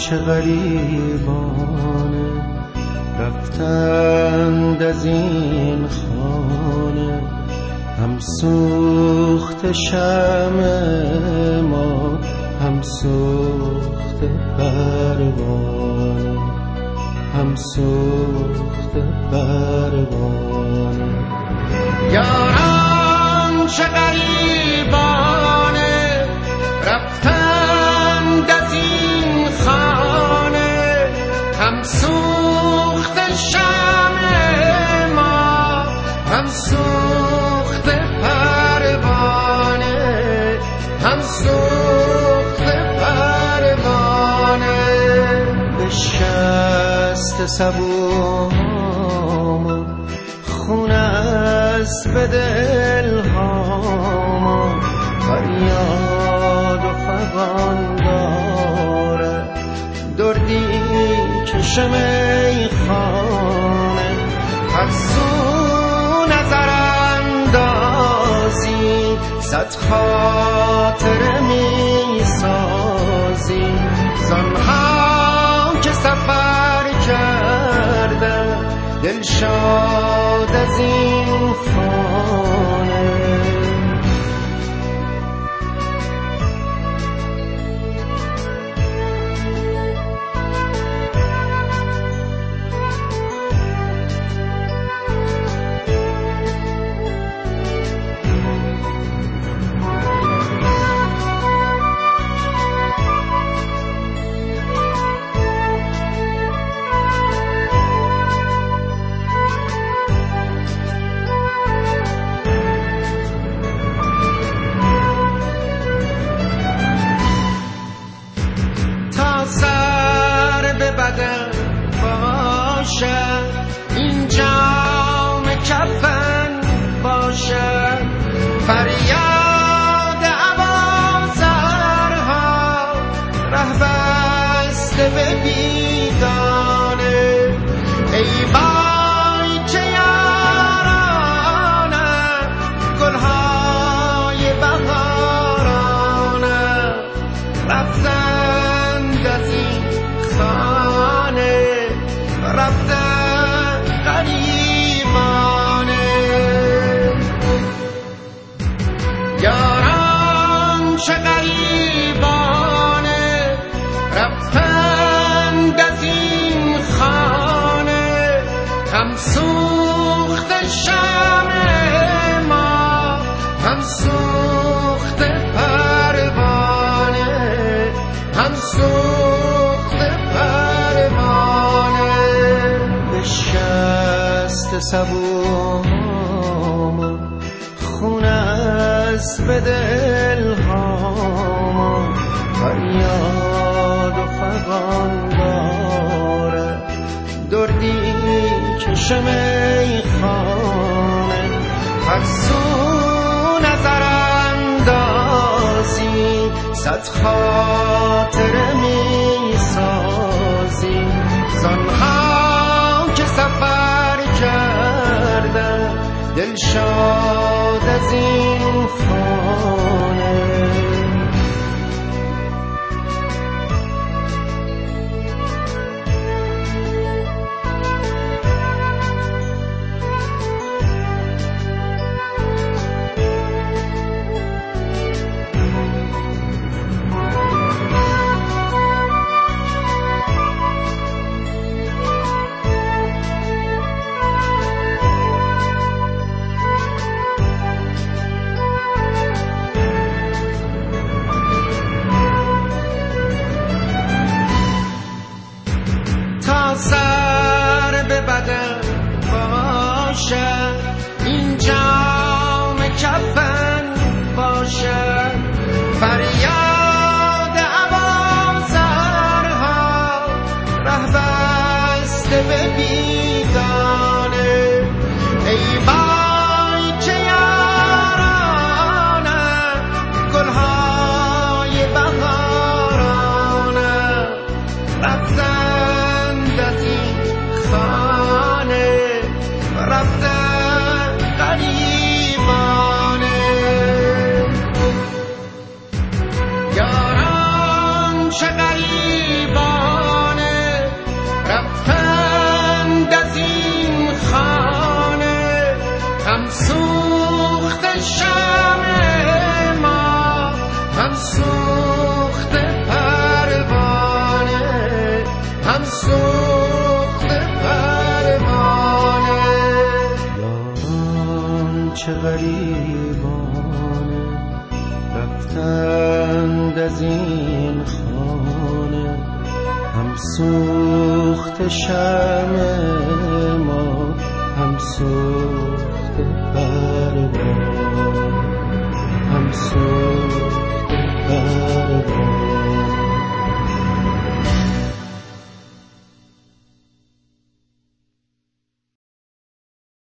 چه غریبانه رفتند از این خانه، هم سوخت شمع ما هم سوخت پروانه، هم سوخت پروانه. یاران چه غریبانه رفتند از این خانه، هم سوخت شمع ما هم سوخت پروانه، هم سوخت پروانه. بشست صبوم خون است به دلهام، فریاد و فغان داره دردی چشم میخانه. هر سو نظر اندازی صد خاطر میسازی، زنها که سفر کردن دل شاد از این خانه. این جام کفن باشد فریاد عوازرها، ره بسته به بیگانه. ای وای چه یارانم گلهای بهارانم، رفتند از این خانه رفتن غریبانه. یاران چه غریبانه رفتند از این خانه، هم سوخت شمع ما هم سوخت پروانه، هم سوخت پروانه. شست صبوم خون است به دلهام، فریاد و فغان داره دردی چشم میخانه. هر سو نظر اندازی صد خاطر میسازی، زنها که سفر کردن دل شاد از این خانه. چه غریبانه رفتند از این خانه، هم سوخت شمع ما هم سوخت